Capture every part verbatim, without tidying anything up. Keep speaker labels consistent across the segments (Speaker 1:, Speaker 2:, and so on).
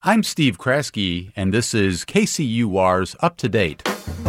Speaker 1: I'm Steve Kraske, and this is K C U R's Up to Date.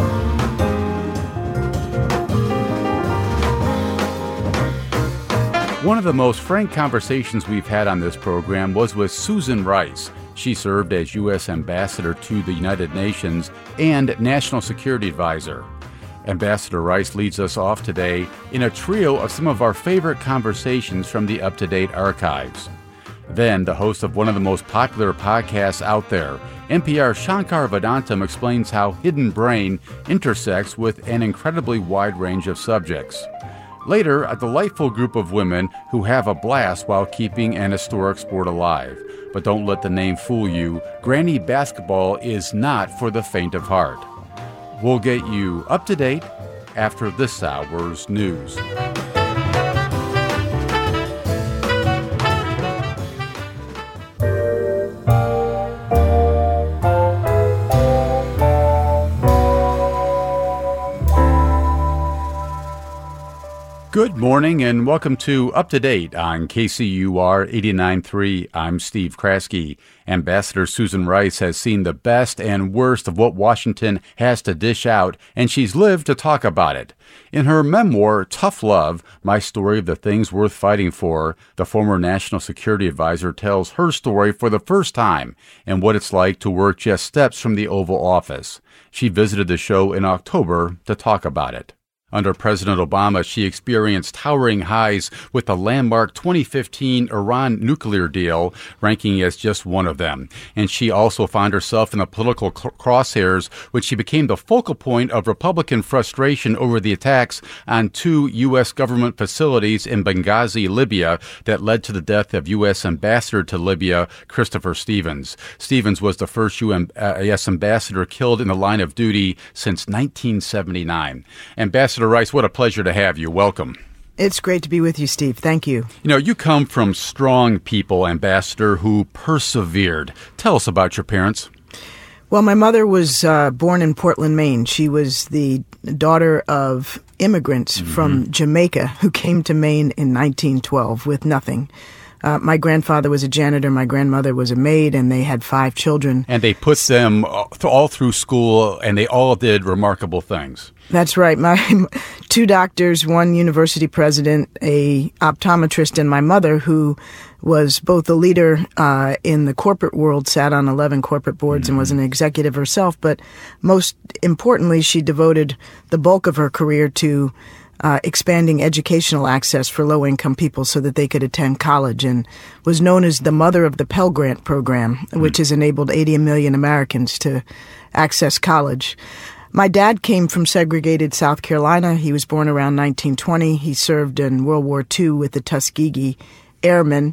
Speaker 1: One of the most frank conversations we've had on this program was with Susan Rice. She served as U S Ambassador to the United Nations and National Security Advisor. Ambassador Rice leads us off today in a trio of some of our favorite conversations from the Up to Date archives. Then, the host of one of the most popular podcasts out there, N P R's Shankar Vedantam, explains how Hidden Brain intersects with an incredibly wide range of subjects. Later, a delightful group of women who have a blast while keeping an historic sport alive. But don't let the name fool you. Granny basketball is not for the faint of heart. We'll get you up to date after this hour's news. Good morning and welcome to Up to Date on K C U R eighty-nine point three. I'm Steve Kraske. Ambassador Susan Rice has seen the best and worst of what Washington has to dish out, and she's lived to talk about it. In her memoir, Tough Love, My Story of the Things Worth Fighting For, the former National Security Advisor tells her story for the first time and what it's like to work just steps from the Oval Office. She visited the show in October to talk about it. Under President Obama, she experienced towering highs with the landmark twenty fifteen Iran nuclear deal, ranking as just one of them. And she also found herself in the political crosshairs when she became the focal point of Republican frustration over the attacks on two U S government facilities in Benghazi, Libya, that led to the death of U S Ambassador to Libya, Christopher Stevens. Stevens was the first U S ambassador killed in the line of duty since nineteen seventy-nine. Ambassador Rice, what a pleasure to have you. Welcome.
Speaker 2: It's great to be with you, Steve. Thank you.
Speaker 1: You know, you come from strong people, Ambassador, who persevered. Tell us about your parents.
Speaker 2: Well, my mother was uh, born in Portland, Maine. She was the daughter of immigrants mm-hmm. from Jamaica who came to Maine in nineteen twelve with nothing. Uh, my grandfather was a janitor, my grandmother was a maid, and they had five children.
Speaker 1: And they put them all through school, and they all did remarkable things.
Speaker 2: That's right. My two doctors, one university president, a optometrist, and my mother, who was both a leader uh, in the corporate world, sat on eleven corporate boards mm-hmm. and was an executive herself. But most importantly, she devoted the bulk of her career to Uh, expanding educational access for low-income people so that they could attend college, and was known as the mother of the Pell Grant program, mm-hmm. which has enabled eighty million Americans to access college. My dad came from segregated South Carolina. He was born around nineteen twenty. He served in World War Two with the Tuskegee Airmen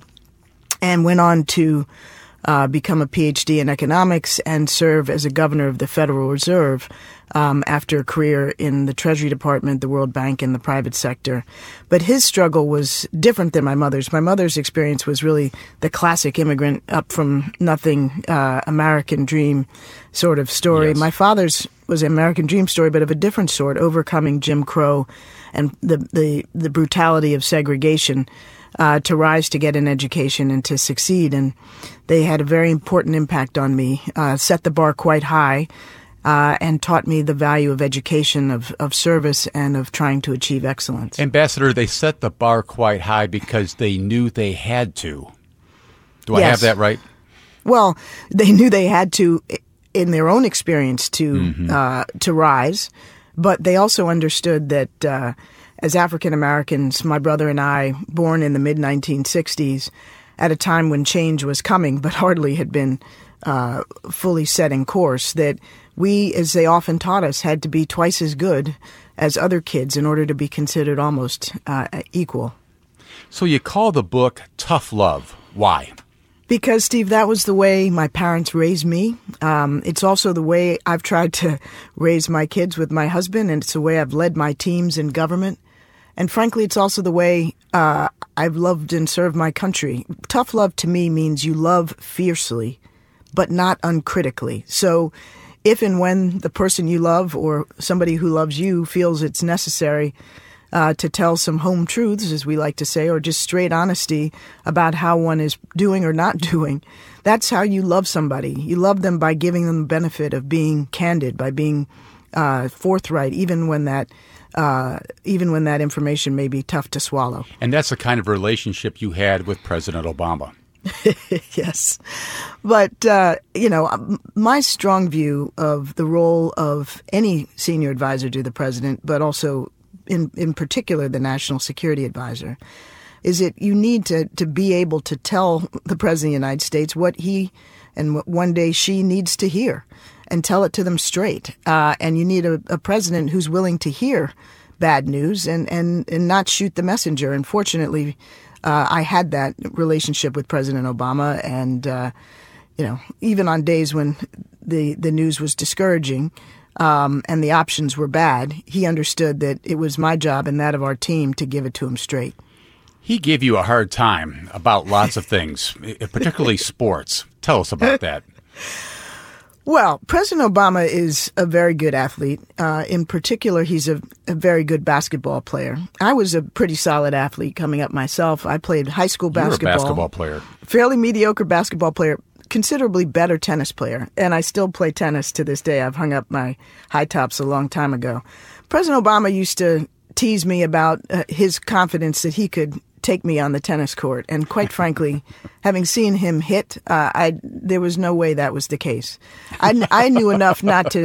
Speaker 2: and went on to uh, become a P H D in economics and serve as a governor of the Federal Reserve Um, after a career in the Treasury Department, the World Bank, and the private sector. But his struggle was different than my mother's. My mother's experience was really the classic immigrant up from nothing, uh, American dream sort of story.
Speaker 1: Yes.
Speaker 2: My father's was an American dream story, but of a different sort, overcoming Jim Crow and the, the, the brutality of segregation uh, to rise to get an education and to succeed. And they had a very important impact on me, uh, set the bar quite high, Uh, and taught me the value of education, of, of service, and of trying to achieve excellence.
Speaker 1: Ambassador, they set the bar quite high because they knew they had to. Do I
Speaker 2: yes.
Speaker 1: have that right?
Speaker 2: Well, they knew they had to, in their own experience, to
Speaker 1: mm-hmm.
Speaker 2: uh, to rise, but they also understood that uh, as African Americans, my brother and I, born in the mid nineteen sixties, at a time when change was coming, but hardly had been uh, fully set in course, that we, as they often taught us, had to be twice as good as other kids in order to be considered almost uh, equal.
Speaker 1: So you call the book Tough Love. Why?
Speaker 2: Because, Steve, that was the way my parents raised me. Um, it's also the way I've tried to raise my kids with my husband, and it's the way I've led my teams in government. And frankly, it's also the way uh, I've loved and served my country. Tough love to me means you love fiercely, but not uncritically. So if and when the person you love or somebody who loves you feels it's necessary uh, to tell some home truths, as we like to say, or just straight honesty about how one is doing or not doing. That's how you love somebody. You love them by giving them the benefit of being candid, by being uh, forthright, even when that uh, even when that information may be tough to swallow.
Speaker 1: And that's the kind of relationship you had with President Obama.
Speaker 2: Yes. But, uh, you know, my strong view of the role of any senior advisor to the president, but also in, in particular the national security advisor, is that you need to, to be able to tell the president of the United States what he and what one day she needs to hear and tell it to them straight. Uh, and you need a, a president who's willing to hear bad news and, and, and not shoot the messenger. And fortunately, Uh, I had that relationship with President Obama, and uh, you know, even on days when the the news was discouraging um, and the options were bad, he understood that it was my job and that of our team to give it to him straight.
Speaker 1: He gave you a hard time about lots of things, particularly sports. Tell us about that.
Speaker 2: Well, President Obama is a very good athlete. Uh, in particular, he's a, a very good basketball player. I was a pretty solid athlete coming up myself. I played high school basketball.
Speaker 1: You're a basketball player.
Speaker 2: Fairly mediocre basketball player, considerably better tennis player. And I still play tennis to this day. I've hung up my high tops a long time ago. President Obama used to tease me about uh, his confidence that he could take me on the tennis court. And quite frankly, having seen him hit, uh, I there was no way that was the case. I, I knew enough not to.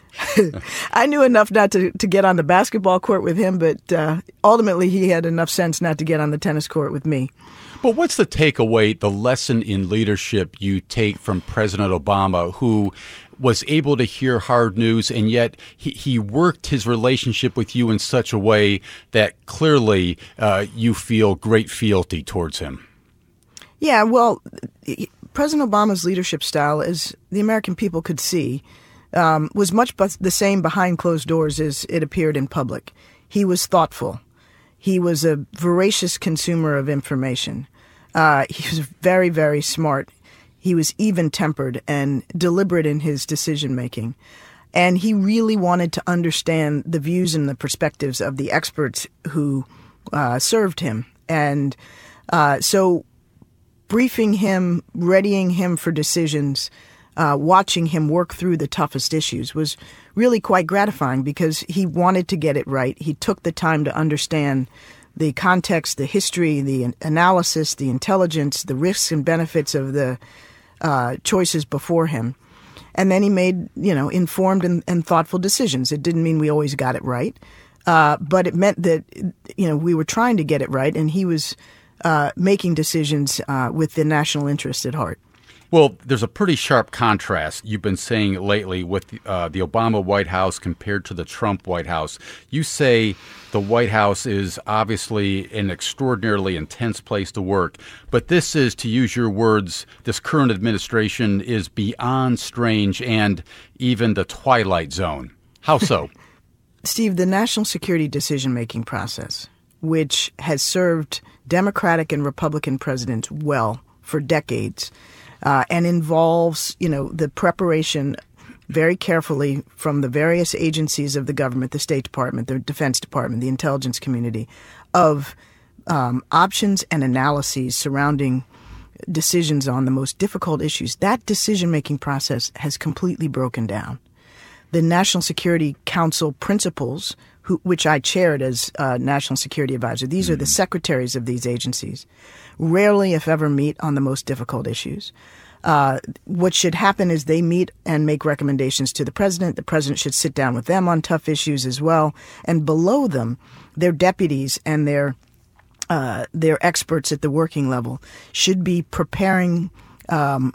Speaker 2: I knew enough not to, to get on the basketball court with him, but uh, ultimately he had enough sense not to get on the tennis court with me.
Speaker 1: But what's the takeaway, the lesson in leadership you take from President Obama, who was able to hear hard news, and yet he, he worked his relationship with you in such a way that clearly uh, you feel great fealty towards him?
Speaker 2: Yeah, well, President Obama's leadership style, as the American people could see, um, was much the same behind closed doors as it appeared in public. He was thoughtful. He was a voracious consumer of information. Uh, he was very, very smart. He was even-tempered and deliberate in his decision-making. And he really wanted to understand the views and the perspectives of the experts who uh, served him. And uh, so briefing him, readying him for decisions, uh, watching him work through the toughest issues was really quite gratifying because he wanted to get it right. He took the time to understand the context, the history, the analysis, the intelligence, the risks and benefits of the uh, choices before him. And then he made, you know, informed and, and thoughtful decisions. It didn't mean we always got it right, uh, but it meant that, you know, we were trying to get it right, and he was uh, making decisions uh, with the national interest at heart.
Speaker 1: Well, there's a pretty sharp contrast you've been saying lately with uh, the Obama White House compared to the Trump White House. You say the White House is obviously an extraordinarily intense place to work, but this is, to use your words, this current administration is beyond strange and even the twilight zone. How so?
Speaker 2: Steve, the national security decision-making process, which has served Democratic and Republican presidents well for decades, Uh, and involves, you know, the preparation very carefully from the various agencies of the government, the State Department, the Defense Department, the intelligence community, of um, options and analyses surrounding decisions on the most difficult issues. That decision-making process has completely broken down. The National Security Council principals, who, which I chaired as uh, National Security Advisor, these mm-hmm. are the secretaries of these agencies, rarely, if ever, meet on the most difficult issues. Uh, what should happen is they meet and make recommendations to the president. The president should sit down with them on tough issues as well. And below them, their deputies and their uh, their experts at the working level should be preparing um,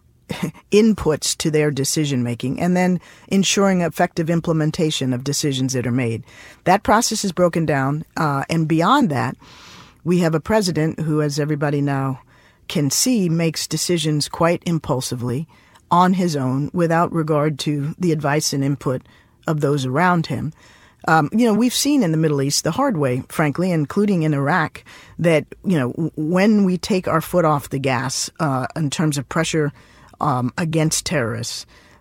Speaker 2: inputs to their decision-making and then ensuring effective implementation of decisions that are made. That process is broken down. Uh, and beyond that, we have a president who, as everybody now can see, makes decisions quite impulsively on his own without regard to the advice and input of those around him. Um, you know, we've seen in the Middle East the hard way, frankly, including in Iraq, that, you know, when we take our foot off the gas uh, in terms of pressure um, against terrorists,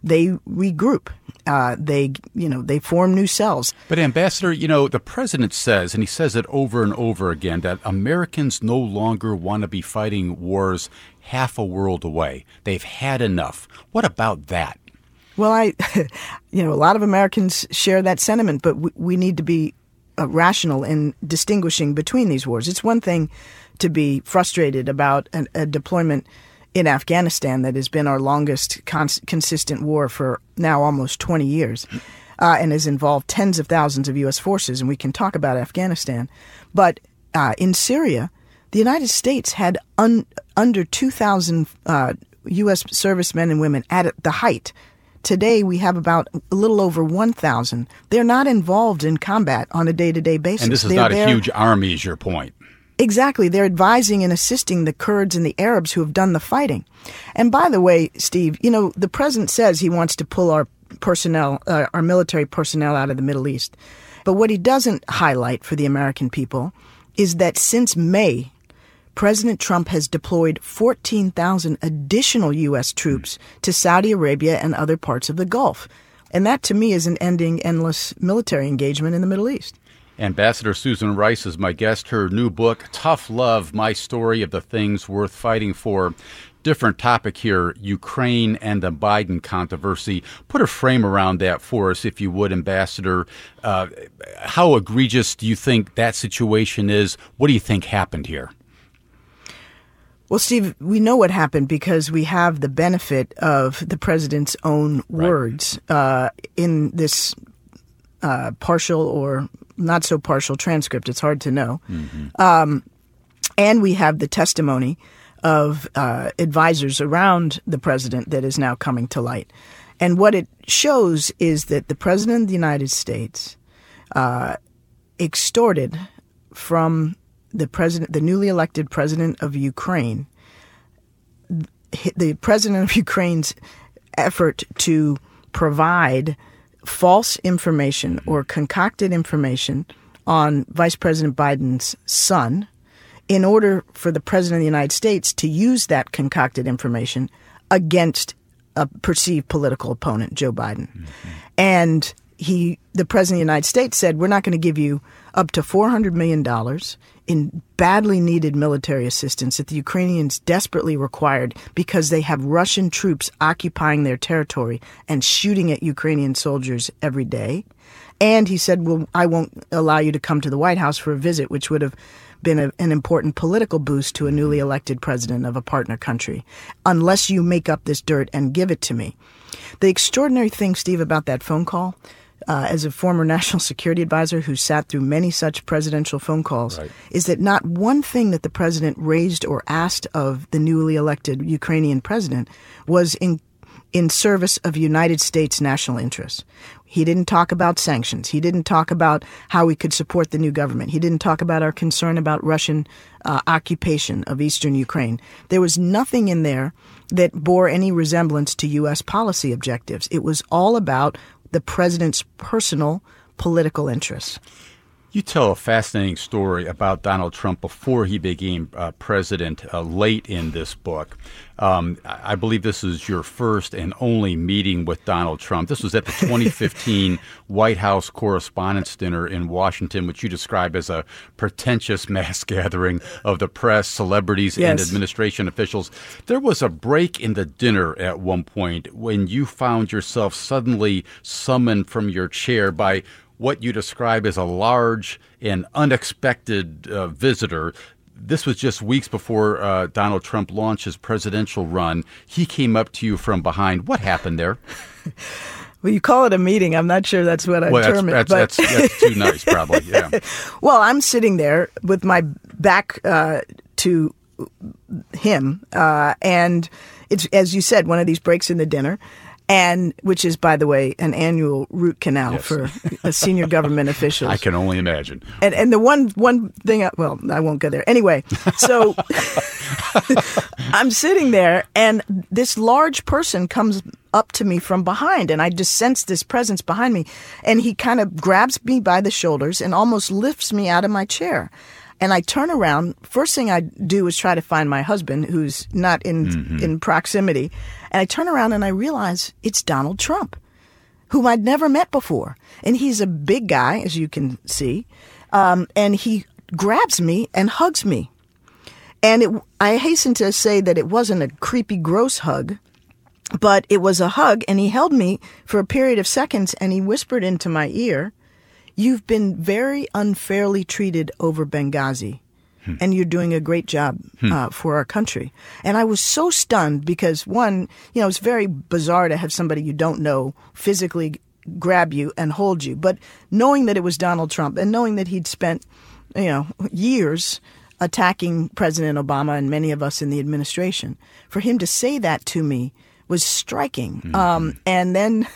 Speaker 2: they regroup. Uh, they, you know, they form new cells.
Speaker 1: But Ambassador, you know, the president says, and he says it over and over again, that Americans no longer want to be fighting wars half a world away. They've had enough. What about that?
Speaker 2: Well, I, you know, a lot of Americans share that sentiment, but we, we need to be uh, rational in distinguishing between these wars. It's one thing to be frustrated about an, a deployment in Afghanistan that has been our longest cons- consistent war for now almost twenty years uh, and has involved tens of thousands of U S forces, and we can talk about Afghanistan. But uh, in Syria, the United States had un- under two thousand uh, U S servicemen and women at the height. Today, we have about a little over one thousand. They're not involved in combat on a day-to-day basis.
Speaker 1: And this is
Speaker 2: They're
Speaker 1: not
Speaker 2: there-
Speaker 1: a huge army, is your point.
Speaker 2: Exactly. They're advising and assisting the Kurds and the Arabs who have done the fighting. And by the way, Steve, you know, the president says he wants to pull our personnel, uh, our military personnel out of the Middle East. But what he doesn't highlight for the American people is that since May, President Trump has deployed fourteen thousand additional U S troops to Saudi Arabia and other parts of the Gulf. And that, to me, is an ending endless military engagement in the Middle East.
Speaker 1: Ambassador Susan Rice is my guest. Her new book, Tough Love, My Story of the Things Worth Fighting For. Different topic here, Ukraine and the Biden controversy. Put a frame around that for us, if you would, Ambassador. Uh, how egregious do you think that situation is? What do you think happened here?
Speaker 2: Well, Steve, we know what happened because we have the benefit of the president's own
Speaker 1: Right.
Speaker 2: words uh, in this uh, partial or not so partial transcript. It's hard to know. Mm-hmm. Um, and we have the testimony of uh, advisors around the president that is now coming to light. And what it shows is that the president of the United States uh, extorted from the president, the newly elected president of Ukraine, the president of Ukraine's effort to provide false information or concocted information on Vice President Biden's son in order for the president of the United States to use that concocted information against a perceived political opponent, Joe Biden. Mm-hmm. And he, the president of the United States said, we're not going to give you up to four hundred million dollars in badly needed military assistance that the Ukrainians desperately required because they have Russian troops occupying their territory and shooting at Ukrainian soldiers every day. And he said, well, I won't allow you to come to the White House for a visit, which would have been a, an important political boost to a newly elected president of a partner country, unless you make up this dirt and give it to me. The extraordinary thing, Steve, about that phone call, uh, as a former national security advisor who sat through many such presidential phone calls, right, is that not one thing that the president raised or asked of the newly elected Ukrainian president was in in service of United States national interests. He didn't talk about sanctions. He didn't talk about how we could support the new government. He didn't talk about our concern about Russian uh, occupation of eastern Ukraine. There was nothing in there that bore any resemblance to U S policy objectives. It was all about the president's personal political interests.
Speaker 1: You tell a fascinating story about Donald Trump before he became uh, president uh, late in this book. Um, I believe this is your first and only meeting with Donald Trump. This was at the twenty fifteen White House Correspondents' Dinner in Washington, which you describe as a pretentious mass gathering of the press, celebrities,
Speaker 2: yes,
Speaker 1: and administration officials. There was a break in the dinner at one point when you found yourself suddenly summoned from your chair by what you describe as a large and unexpected uh, visitor. This was just weeks before uh, Donald Trump launched his presidential run. He came up to you from behind. What happened there?
Speaker 2: Well, you call it a meeting. I'm not sure that's what I
Speaker 1: well,
Speaker 2: term
Speaker 1: that's,
Speaker 2: it.
Speaker 1: That's,
Speaker 2: but
Speaker 1: that's, that's too nice, probably. Yeah.
Speaker 2: Well, I'm sitting there with my back uh, to him, uh, and it's, as you said, one of these breaks in the dinner. And which is, by the way, an annual root canal
Speaker 1: yes.
Speaker 2: for uh, senior government officials.
Speaker 1: I can only imagine.
Speaker 2: And and the one one thing, I, well, I won't go there. Anyway, so I'm sitting there, and this large person comes up to me from behind, and I just sense this presence behind me. And he kind of grabs me by the shoulders and almost lifts me out of my chair. And I turn around. First thing I do is try to find my husband, who's not in mm-hmm. in proximity. And I turn around and I realize it's Donald Trump, whom I'd never met before. And he's a big guy, as you can see. Um, and he grabs me and hugs me. And it, I hasten to say that it wasn't a creepy, gross hug, but it was a hug. And he held me for a period of seconds and he whispered into my ear, "You've been very unfairly treated over Benghazi, hmm. and you're doing a great job hmm. uh, for our country." And I was so stunned because, one, you know, it's very bizarre to have somebody you don't know physically grab you and hold you. But knowing that it was Donald Trump and knowing that he'd spent, you know, years attacking President Obama and many of us in the administration, for him to say that to me was striking. Mm-hmm. Um, and then,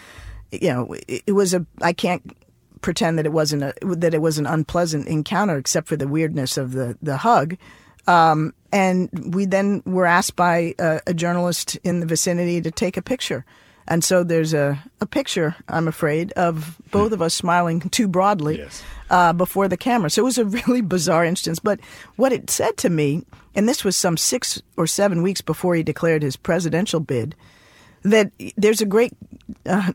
Speaker 2: you know, it, it was a, I can't pretend that it wasn't a, that it was an unpleasant encounter, except for the weirdness of the the hug. Um, and we then were asked by a, a journalist in the vicinity to take a picture. And so there's a, a picture, I'm afraid, of both of us smiling too broadly yes. uh, before the camera. So it was a really bizarre instance. But what it said to me, and this was some six or seven weeks before he declared his presidential bid, that there's a great uh,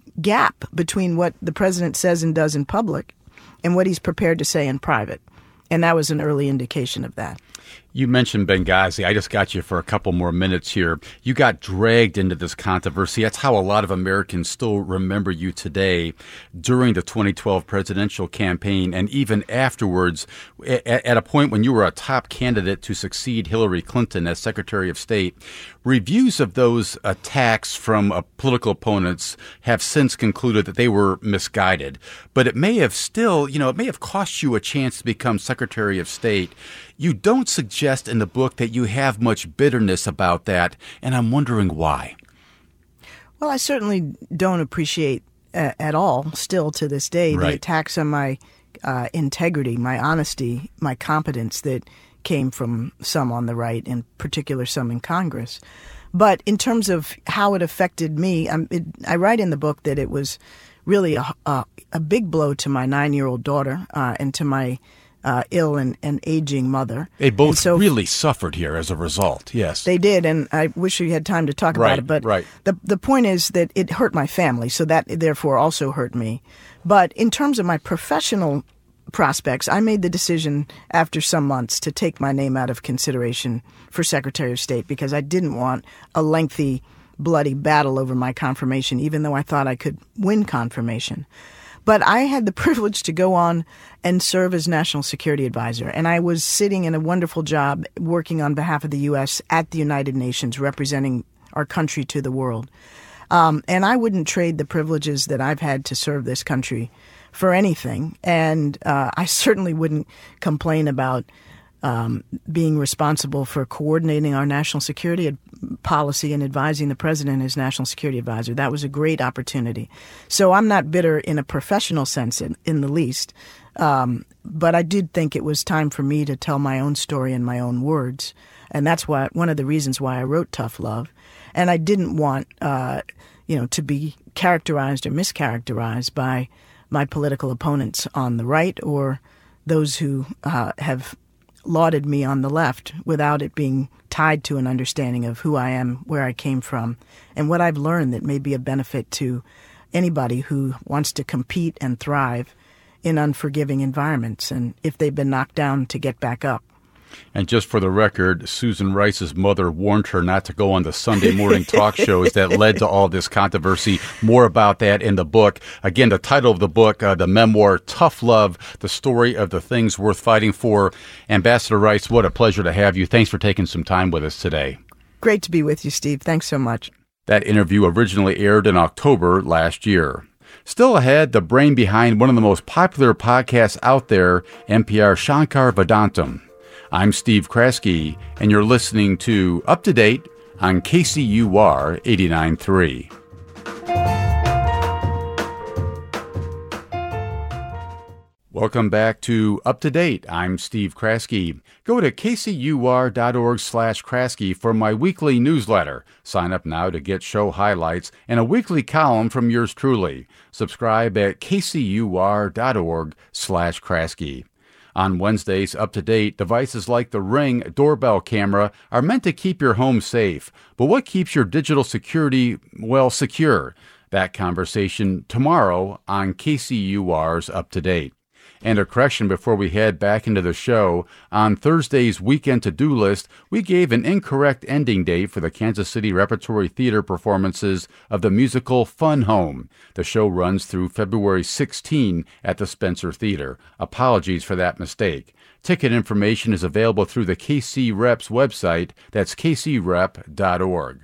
Speaker 2: gap between what the president says and does in public and what he's prepared to say in private. And that was an early indication of that.
Speaker 1: You mentioned Benghazi. I just got you for a couple more minutes here. You got dragged into this controversy. That's how a lot of Americans still remember you today during the twenty twelve presidential campaign and even afterwards, at a point when you were a top candidate to succeed Hillary Clinton as Secretary of State. Reviews of those attacks from uh, political opponents have since concluded that they were misguided. But it may have still, you know, it may have cost you a chance to become Secretary of State. You don't suggest in the book that you have much bitterness about that, and I'm wondering why.
Speaker 2: Well, I certainly don't appreciate uh, at all, still to this day, right. the attacks on my uh, integrity, my honesty, my competence that came from some on the right, in particular some in Congress. But in terms of how it affected me, um, it, I write in the book that it was really a, a, a big blow to my nine-year-old daughter uh, and to my Uh, ill and, and aging mother.
Speaker 1: They both
Speaker 2: so
Speaker 1: really suffered here as a result, yes.
Speaker 2: They did, and I wish we had time to talk
Speaker 1: right,
Speaker 2: about it. But
Speaker 1: right.
Speaker 2: the the point is that it hurt my family, so that therefore also hurt me. But in terms of my professional prospects, I made the decision after some months to take my name out of consideration for Secretary of State because I didn't want a lengthy, bloody battle over my confirmation, even though I thought I could win confirmation. But I had the privilege to go on and serve as National Security Advisor. And I was sitting in a wonderful job working on behalf of the U S at the United Nations, representing our country to the world. Um, and I wouldn't trade the privileges that I've had to serve this country for anything. And uh, I certainly wouldn't complain about um, being responsible for coordinating our national security ad- policy and advising the president as national security advisor. That was a great opportunity. So I'm not bitter in a professional sense in, in the least. Um, but I did think it was time for me to tell my own story in my own words. And that's why one of the reasons why I wrote Tough Love. And I didn't want, uh, you know, to be characterized or mischaracterized by my political opponents on the right or those who uh, have lauded me on the left without it being tied to an understanding of who I am, where I came from, and what I've learned that may be a benefit to anybody who wants to compete and thrive in unforgiving environments, and if they've been knocked down, to get back up.
Speaker 1: And just for the record, Susan Rice's mother warned her not to go on the Sunday morning talk shows that led to all this controversy. More about that in the book. Again, the title of the book, uh, the memoir, Tough Love, the story of the things worth fighting for. Ambassador Rice, what a pleasure to have you. Thanks for taking some time with us today.
Speaker 2: Great to be with you, Steve. Thanks so much.
Speaker 1: That interview originally aired in October last year. Still ahead, the brain behind one of the most popular podcasts out there, N P R Shankar Vedantam. I'm Steve Kraske, and you're listening to Up to Date on K C U R eighty-nine point three. Welcome back to Up to Date. I'm Steve Kraske. Go to kcur.org slash Kraske for my weekly newsletter. Sign up now to get show highlights and a weekly column from yours truly. Subscribe at kcur.org slash Kraske. On Wednesdays, Up to Date, devices like the Ring doorbell camera are meant to keep your home safe. But what keeps your digital security, well, secure? That conversation tomorrow on K C U R's Up to Date. And a correction before we head back into the show. On Thursday's weekend to-do list, we gave an incorrect ending date for the Kansas City Repertory Theater performances of the musical Fun Home. The show runs through February sixteenth at the Spencer Theater. Apologies for that mistake. Ticket information is available through the K C Rep's website. That's k c rep dot org.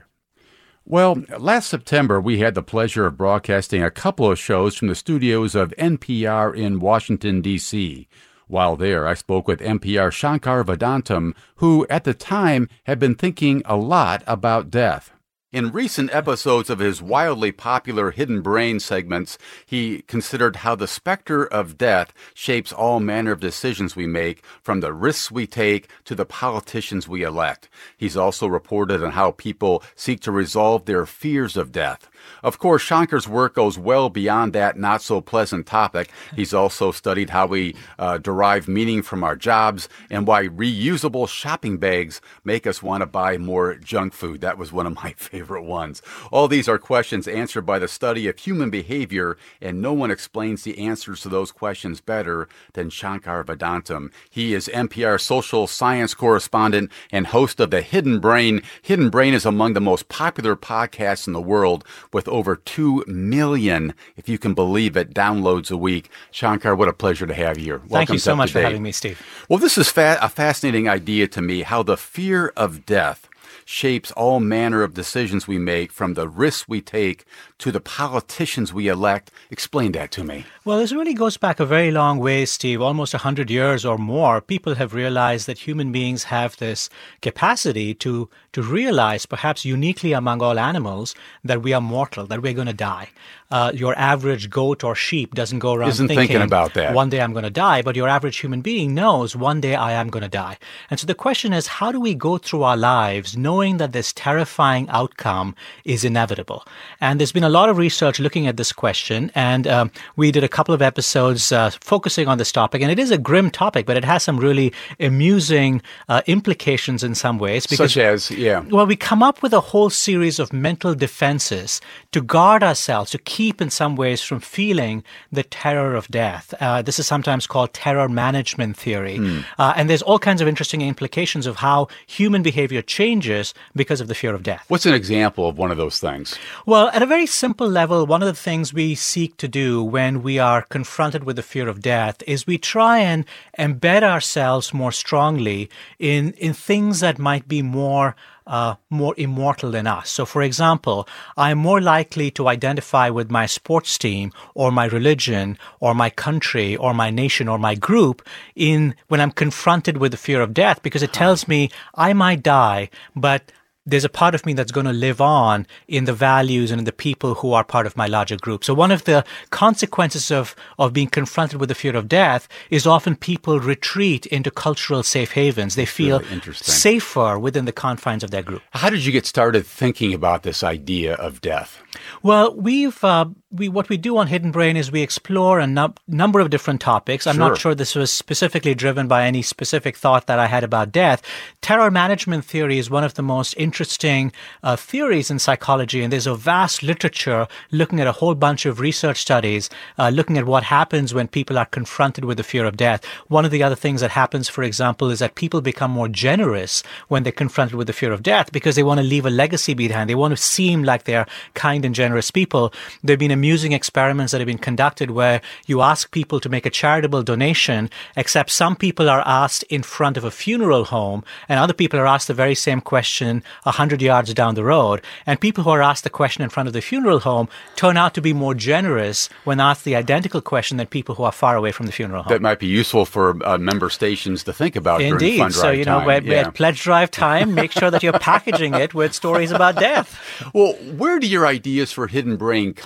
Speaker 1: Well, last September, we had the pleasure of broadcasting a couple of shows from the studios of N P R in Washington, D C While there, I spoke with N P R Shankar Vedantam, who at the time had been thinking a lot about death. In recent episodes of his wildly popular Hidden Brain segments, he considered how the specter of death shapes all manner of decisions we make, from the risks we take to the politicians we elect. He's also reported on how people seek to resolve their fears of death. Of course, Shankar's work goes well beyond that not-so-pleasant topic. He's also studied how we uh, derive meaning from our jobs and why reusable shopping bags make us want to buy more junk food. That was one of my favorite ones. All these are questions answered by the study of human behavior, and no one explains the answers to those questions better than Shankar Vedantam. He is N P R social science correspondent and host of the Hidden Brain. Hidden Brain is among the most popular podcasts in the world, with over two million, if you can believe it, downloads a week. Shankar, what a pleasure to have you here. Welcome.
Speaker 3: Thank you so much for having me, Steve.
Speaker 1: Well, this is fa- a fascinating idea to me, how the fear of death shapes all manner of decisions we make, from the risks we take to the politicians we elect. Explain that to me.
Speaker 3: Well, this really goes back a very long way, Steve, almost one hundred years or more. People have realized that human beings have this capacity to, to realize, perhaps uniquely among all animals, that we are mortal, that we're going to die. Uh, your average goat or sheep doesn't go around
Speaker 1: Isn't
Speaker 3: thinking,
Speaker 1: thinking about that.
Speaker 3: One day I'm going to die, but your average human being knows one day I am going to die. And so the question is, how do we go through our lives knowing that this terrifying outcome is inevitable? And there's been a lot of research looking at this question, and um, we did a couple of episodes uh, focusing on this topic. And it is a grim topic, but it has some really amusing uh, implications in some ways. Because,
Speaker 1: Such as, yeah.
Speaker 3: Well, we come up with a whole series of mental defenses to guard ourselves, to keep in some ways from feeling the terror of death. Uh, this is sometimes called terror management theory. Mm. Uh, and there's all kinds of interesting implications of how human behavior changes because of the fear of death.
Speaker 1: What's an example of one of those things?
Speaker 3: Well, at a very simple level, one of the things we seek to do when we are confronted with the fear of death is we try and embed ourselves more strongly in, in things that might be more Uh, more immortal than us. So, for example, I'm more likely to identify with my sports team or my religion or my country or my nation or my group in when I'm confronted with the fear of death, because it tells me I might die, but there's a part of me that's going to live on in the values and in the people who are part of my larger group. So one of the consequences of, of being confronted with the fear of death is often people retreat into cultural safe havens. They feel
Speaker 1: really
Speaker 3: safer within the confines of their group.
Speaker 1: How did you get started thinking about this idea of death?
Speaker 3: Well, we've uh, we what we do on Hidden Brain is we explore a num- number of different topics. I'm
Speaker 1: Sure.
Speaker 3: not sure this was specifically driven by any specific thought that I had about death. Terror management theory is one of the most interesting uh, theories in psychology, and there's a vast literature looking at a whole bunch of research studies, uh, looking at what happens when people are confronted with the fear of death. One of the other things that happens, for example, is that people become more generous when they're confronted with the fear of death, because they want to leave a legacy behind. They want to seem like they're kind and generous people. There have been amusing experiments that have been conducted where you ask people to make a charitable donation, except some people are asked in front of a funeral home, and other people are asked the very same question a hundred yards down the road. And people who are asked the question in front of the funeral home turn out to be more generous when asked the identical question than people who are far away from the funeral home.
Speaker 1: That might be useful for uh, member stations to think about
Speaker 3: Indeed.
Speaker 1: during fund drive
Speaker 3: so, you know,
Speaker 1: time.
Speaker 3: we're,
Speaker 1: Yeah.
Speaker 3: at pledge drive time, make sure that you're packaging it with stories about death.
Speaker 1: Well, where do your ideas for Hidden Brain come from?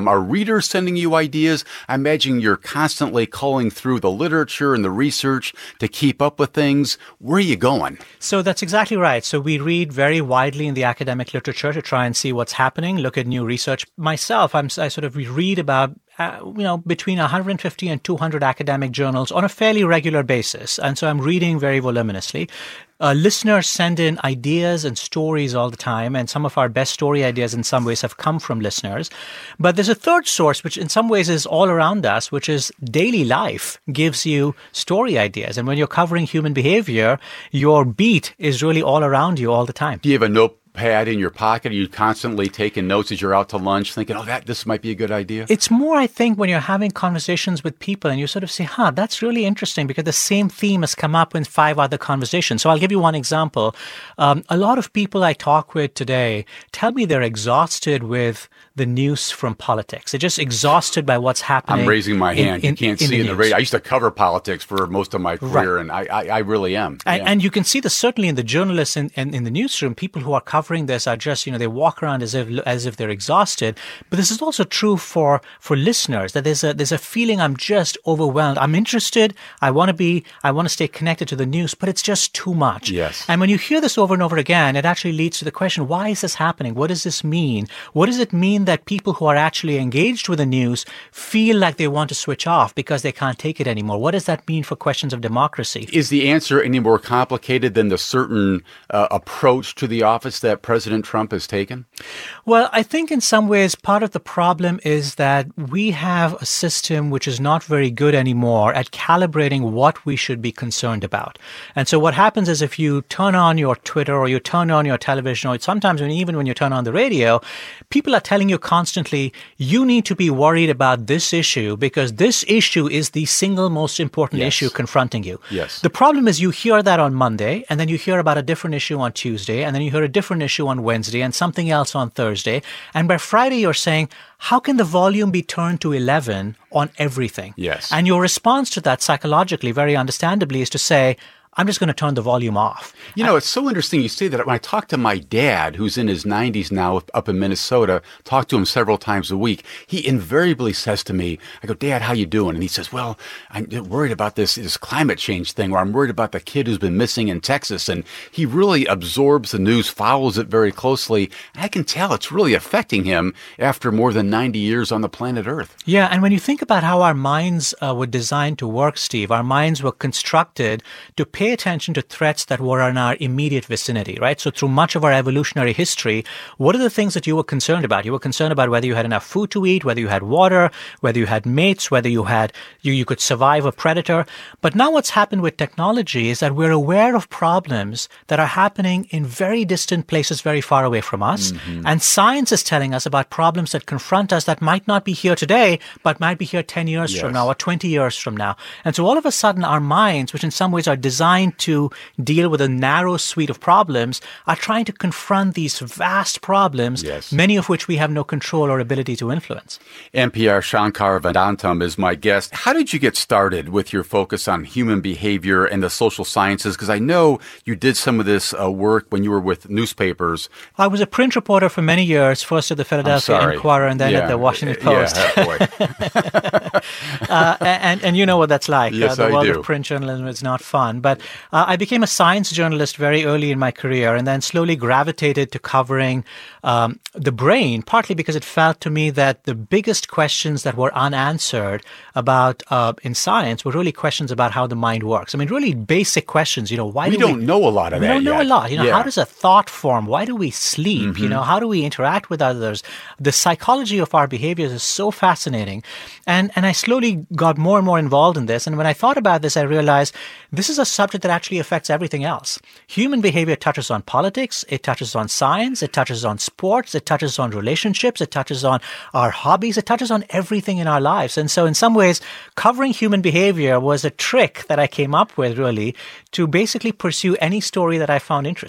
Speaker 1: Are readers sending you ideas? I imagine you're constantly culling through the literature and the research to keep up with things. Where are you going?
Speaker 3: So that's exactly right. So we read very widely in the academic literature to try and see what's happening, look at new research. Myself, I'm, I sort of read about Uh, you know, between one hundred fifty and two hundred academic journals on a fairly regular basis. And so I'm reading very voluminously. Uh, listeners send in ideas and stories all the time, and some of our best story ideas in some ways have come from listeners. But there's a third source, which in some ways is all around us, which is daily life gives you story ideas. And when you're covering human behavior, your beat is really all around you all the time.
Speaker 1: Do you have a notepad in your pocket? Are you constantly taking notes as you're out to lunch, thinking, oh, that this might be a good idea?
Speaker 3: It's more, I think, when you're having conversations with people and you sort of say, huh, that's really interesting because the same theme has come up in five other conversations. So I'll give you one example. Um, a lot of people I talk with today tell me they're exhausted with the news from politics. They're just exhausted by what's happening.
Speaker 1: I'm raising my hand.
Speaker 3: In,
Speaker 1: you can't
Speaker 3: in,
Speaker 1: see
Speaker 3: in
Speaker 1: in
Speaker 3: the,
Speaker 1: the radio. I used to cover politics for most of my career, right. and I, I, I really am.
Speaker 3: And,
Speaker 1: yeah.
Speaker 3: and you can see this certainly in the journalists and in, in, in the newsroom. People who are covering this are just, you know, they walk around as if as if they're exhausted. But this is also true for for listeners, that there's a there's a feeling I'm just overwhelmed. I'm interested. I want to be. I want to stay connected to the news, but it's just too much.
Speaker 1: Yes.
Speaker 3: And when you hear this over and over again, it actually leads to the question: why is this happening? What does this mean? What does it mean that people who are actually engaged with the news feel like they want to switch off because they can't take it anymore? What does that mean for questions of democracy?
Speaker 1: Is the answer any more complicated than the certain uh, approach to the office that President Trump has taken?
Speaker 3: Well, I think in some ways part of the problem is that we have a system which is not very good anymore at calibrating what we should be concerned about. And so what happens is if you turn on your Twitter or you turn on your television, or sometimes when, even when you turn on the radio, people are telling you constantly, you need to be worried about this issue because this issue is the single most important
Speaker 1: yes.
Speaker 3: issue confronting you.
Speaker 1: Yes.
Speaker 3: The problem is you hear that on Monday, and then you hear about a different issue on Tuesday, and then you hear a different issue on Wednesday, and something else on Thursday. And by Friday, you're saying, how can the volume be turned to eleven on everything?
Speaker 1: Yes.
Speaker 3: And your response to that psychologically, very understandably, is to say, I'm just going to turn the volume off.
Speaker 1: You know, it's so interesting you say that. When I talk to my dad, who's in his nineties now up in Minnesota, talk to him several times a week, he invariably says to me, I go, Dad, how you doing? And he says, well, I'm worried about this, this climate change thing, or I'm worried about the kid who's been missing in Texas. And he really absorbs the news, follows it very closely. And I can tell it's really affecting him after more than ninety years on the planet Earth.
Speaker 3: Yeah, and when you think about how our minds uh, were designed to work, Steve, our minds were constructed to pay attention to threats that were in our immediate vicinity, right? So through much of our evolutionary history, what are the things that you were concerned about? You were concerned about whether you had enough food to eat, whether you had water, whether you had mates, whether you had you, you could survive a predator. But now what's happened with technology is that we're aware of problems that are happening in very distant places very far away from us. Mm-hmm. And science is telling us about problems that confront us that might not be here today, but might be here ten years yes. from now or twenty years from now. And so all of a sudden our minds, which in some ways are designed to deal with a narrow suite of problems, are trying to confront these vast problems,
Speaker 1: yes.
Speaker 3: many of which we have no control or ability to influence.
Speaker 1: N P R Shankar Vedantam is my guest. How did you get started with your focus on human behavior and the social sciences? Because I know you did some of this uh, work when you were with newspapers.
Speaker 3: I was a print reporter for many years, first at the Philadelphia Inquirer and then
Speaker 1: yeah.
Speaker 3: at the Washington Post.
Speaker 1: Yeah, boy.
Speaker 3: uh, and, and you know what that's like.
Speaker 1: Yes,
Speaker 3: uh, the
Speaker 1: I
Speaker 3: world
Speaker 1: do.
Speaker 3: of print journalism is not fun. But uh, I became a science journalist very early in my career and then slowly gravitated to covering um, the brain, partly because it felt to me that the biggest questions that were unanswered about uh, in science were really questions about how the mind works. I mean, really basic questions. You know, why
Speaker 1: we
Speaker 3: do
Speaker 1: don't
Speaker 3: we,
Speaker 1: know a lot of
Speaker 3: we
Speaker 1: that
Speaker 3: don't know
Speaker 1: yet.
Speaker 3: a lot. You know,
Speaker 1: yeah.
Speaker 3: how does a thought form? Why do we sleep?
Speaker 1: Mm-hmm.
Speaker 3: You know, how do we interact with others? The psychology of our behaviors is so fascinating. And, and I slowly got more and more involved in this. And when I thought about this, I realized this is a subject that actually affects everything else. Human behavior touches on politics, it touches on science, it touches on sports, it touches on relationships, it touches on our hobbies, it touches on everything in our lives. And so in some ways, covering human behavior was a trick that I came up with, really, to basically pursue any story that I found interesting.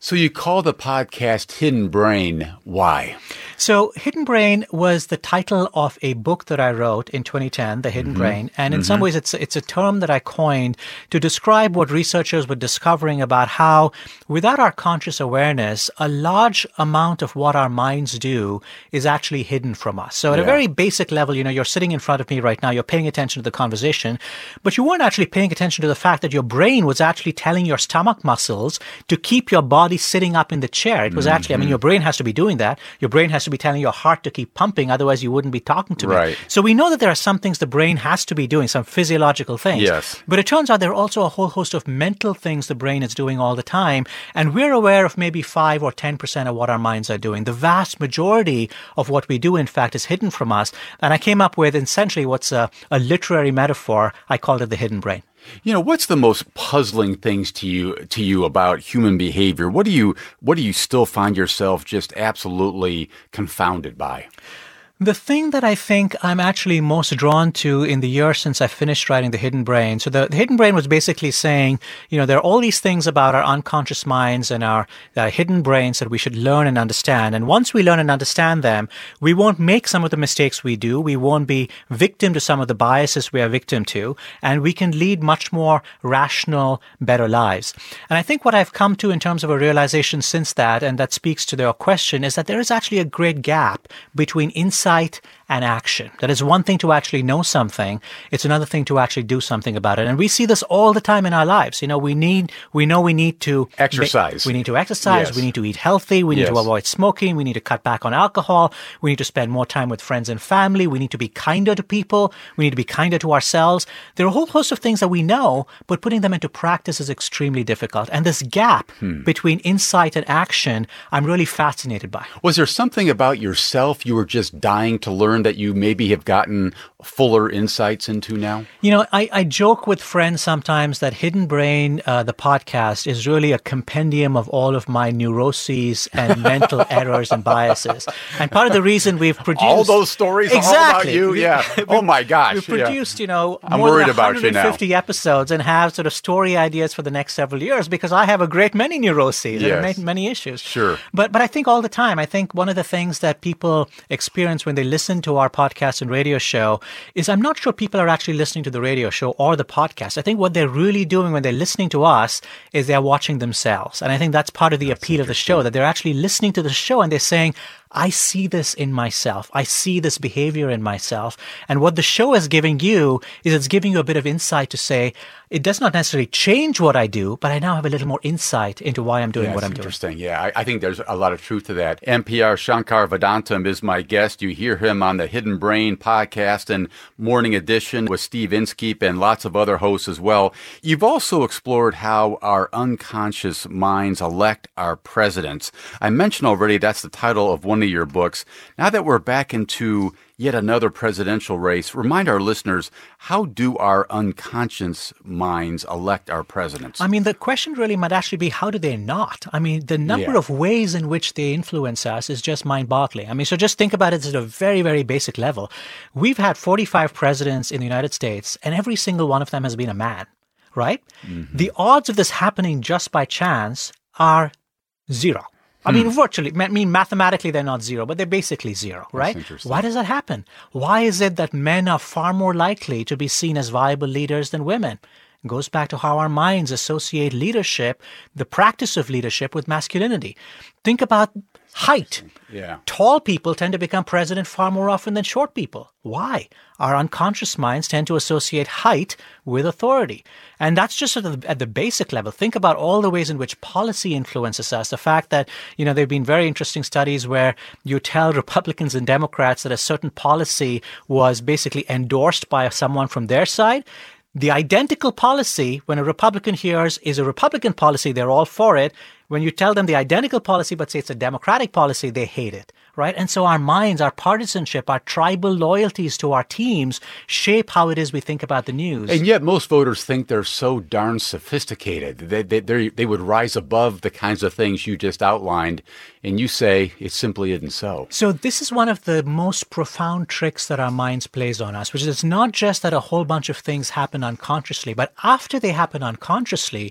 Speaker 1: So you call the podcast Hidden Brain. Why?
Speaker 3: So Hidden Brain was the title of a book that I wrote in twenty ten, The Hidden mm-hmm. Brain. And in mm-hmm. some ways, it's it's a term that I coined to describe what researchers were discovering about how, without our conscious awareness, a large amount of what our minds do is actually hidden from us. So at yeah. a very basic level, you know, you're sitting in front of me right now, you're paying attention to the conversation, but you weren't actually paying attention to the fact that your brain was actually telling your stomach muscles to keep your body sitting up in the chair. It was mm-hmm. actually, I mean, your brain has to be doing that. Your brain has to be telling your heart to keep pumping, otherwise you wouldn't be talking to me.
Speaker 1: Right.
Speaker 3: So we know that there are some things the brain has to be doing, some physiological things.
Speaker 1: Yes.
Speaker 3: But it turns out there are also a whole host of mental things the brain is doing all the time, and we're aware of maybe five or ten percent of what our minds are doing. The vast majority of what we do, in fact, is hidden from us. And I came up with essentially what's a, a literary metaphor. I called it the hidden brain.
Speaker 1: You know, what's the most puzzling things to you to you about human behavior? What do you what do you still find yourself just absolutely confounded by?
Speaker 3: The thing that I think I'm actually most drawn to in the year since I finished writing The Hidden Brain. So the, the Hidden Brain was basically saying, you know, there are all these things about our unconscious minds and our uh, hidden brains that we should learn and understand. And once we learn and understand them, we won't make some of the mistakes we do. We won't be victim to some of the biases we are victim to. And we can lead much more rational, better lives. And I think what I've come to in terms of a realization since that, and that speaks to their question, is that there is actually a great gap between insight and action. That is one thing to actually know something. It's another thing to actually do something about it. And we see this all the time in our lives. You know, we need, we know we need to
Speaker 1: exercise.
Speaker 3: Make, we need to exercise.
Speaker 1: Yes.
Speaker 3: We need to eat healthy. We need
Speaker 1: yes.
Speaker 3: to avoid smoking. We need to cut back on alcohol. We need to spend more time with friends and family. We need to be kinder to people. We need to be kinder to ourselves. There are a whole host of things that we know, but putting them into practice is extremely difficult. And this gap hmm. between insight and action, I'm really fascinated by.
Speaker 1: Was there something about yourself you were just dying to learn that you maybe have gotten fuller insights into now?
Speaker 3: You know, I, I joke with friends sometimes that Hidden Brain, uh, the podcast, is really a compendium of all of my neuroses and mental errors and biases. And part of the reason we've produced...
Speaker 1: All those stories
Speaker 3: exactly.
Speaker 1: all about you? Yeah. Oh, my gosh.
Speaker 3: We've produced,
Speaker 1: yeah.
Speaker 3: you know,
Speaker 1: I'm
Speaker 3: more
Speaker 1: worried
Speaker 3: than
Speaker 1: about
Speaker 3: one hundred fifty
Speaker 1: you now.
Speaker 3: episodes and have sort of story ideas for the next several years because I have a great many neuroses
Speaker 1: yes.
Speaker 3: and many issues.
Speaker 1: Sure.
Speaker 3: But, but I think all the time, I think one of the things that people experience when they listen to our podcast and radio show is I'm not sure people are actually listening to the radio show or the podcast. I think what they're really doing when they're listening to us is they're watching themselves. And I think that's part of the that's appeal of the show, that they're actually listening to the show and they're saying, I see this in myself. I see this behavior in myself. And what the show is giving you is it's giving you a bit of insight to say, it does not necessarily change what I do, but I now have a little more insight into why I'm doing
Speaker 1: yeah,
Speaker 3: what I'm
Speaker 1: interesting.
Speaker 3: doing.
Speaker 1: Yeah, I, I think there's a lot of truth to that. N P R Shankar Vedantam is my guest. You hear him on the Hidden Brain podcast and Morning Edition with Steve Inskeep and lots of other hosts as well. You've also explored how our unconscious minds elect our presidents. I mentioned already that's the title of one of your books. Now that we're back into yet another presidential race, remind our listeners, how do our unconscious minds elect our presidents?
Speaker 3: I mean, the question really might actually be, how do they not? I mean, the number
Speaker 1: yeah.
Speaker 3: of ways in which they influence us is just mind-boggling. I mean, so just think about it at a very, very basic level. We've had forty-five presidents in the United States, and every single one of them has been a man, right? Mm-hmm. The odds of this happening just by chance are zero. I mean, virtually, I mean, mathematically, they're not zero, but they're basically zero, right? Why does that happen? Why is it that men are far more likely to be seen as viable leaders than women? It goes back to how our minds associate leadership, the practice of leadership, with masculinity. Think about height.
Speaker 1: Yeah.
Speaker 3: Tall people tend to become president far more often than short people. Why? Our unconscious minds tend to associate height with authority. And that's just at the, at the basic level. Think about all the ways in which policy influences us. The fact that, you know, there have been very interesting studies where you tell Republicans and Democrats that a certain policy was basically endorsed by someone from their side. The identical policy, when a Republican hears is a Republican policy, they're all for it. When you tell them the identical policy, but say it's a Democratic policy, they hate it, right? And so our minds, our partisanship, our tribal loyalties to our teams shape how it is we think about the news.
Speaker 1: And yet most voters think they're so darn sophisticated. They, they, they would rise above the kinds of things you just outlined, and you say it simply isn't so.
Speaker 3: So this is one of the most profound tricks that our minds plays on us, which is it's not just that a whole bunch of things happen unconsciously, but after they happen unconsciously,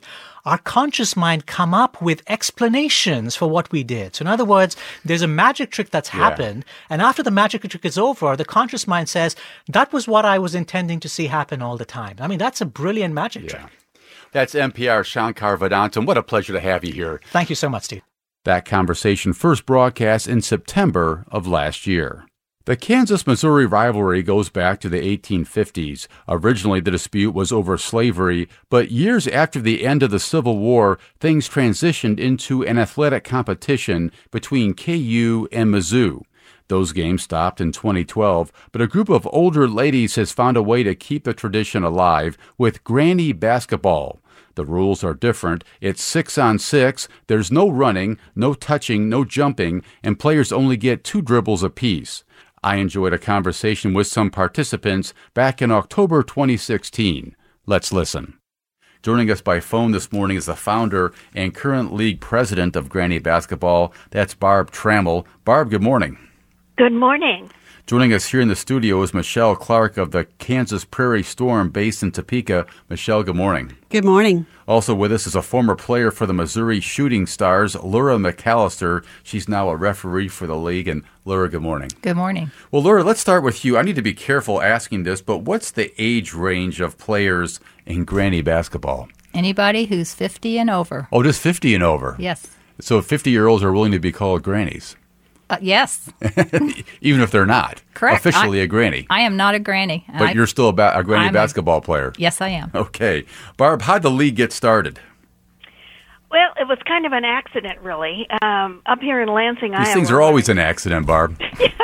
Speaker 3: our conscious mind come up with explanations for what we did. So in other words, there's a magic trick that's
Speaker 1: Yeah.
Speaker 3: happened, and after the magic trick is over, the conscious mind says, that was what I was intending to see happen all the time. I mean, that's a brilliant magic
Speaker 1: Yeah.
Speaker 3: trick.
Speaker 1: That's N P R Shankar Vedantam. What a pleasure to have you here.
Speaker 3: Thank you so much, Steve.
Speaker 1: That conversation first broadcast in September of last year. The Kansas-Missouri rivalry goes back to the eighteen fifties. Originally, the dispute was over slavery, but years after the end of the Civil War, things transitioned into an athletic competition between K U and Mizzou. Those games stopped in twenty twelve, but a group of older ladies has found a way to keep the tradition alive with granny basketball. The rules are different. It's six on six. There's no running, no touching, no jumping, and players only get two dribbles apiece. I enjoyed a conversation with some participants back in October twenty sixteen. Let's listen. Joining us by phone this morning is the founder and current league president of Granny Basketball. That's Barb Trammell. Barb, good morning.
Speaker 4: Good morning.
Speaker 1: Joining us here in the studio is Michelle Clark of the Kansas Prairie Storm based in Topeka. Michelle, good morning.
Speaker 5: Good morning.
Speaker 1: Also with us is a former player for the Missouri Shooting Stars, Laura McAllister. She's now a referee for the league. And Laura, good morning.
Speaker 6: Good morning.
Speaker 1: Well, Laura, let's start with you. I need to be careful asking this, but what's the age range of players in Granny basketball?
Speaker 6: Anybody who's fifty and over.
Speaker 1: Oh, just fifty and over.
Speaker 6: Yes.
Speaker 1: So fifty-year-olds are willing to be called grannies,
Speaker 6: Uh, yes.
Speaker 1: even if they're not
Speaker 6: Correct.
Speaker 1: officially
Speaker 6: I-
Speaker 1: a granny.
Speaker 6: I am not a granny.
Speaker 1: But
Speaker 6: I-
Speaker 1: you're still a, ba- a granny
Speaker 6: I'm a-
Speaker 1: basketball player.
Speaker 6: Yes, I am.
Speaker 1: Okay. Barb, how'd the league get started?
Speaker 4: Well, it was kind of an accident, really. Um, up here in Lansing,
Speaker 1: These
Speaker 4: Iowa.
Speaker 1: things are always an accident, Barb.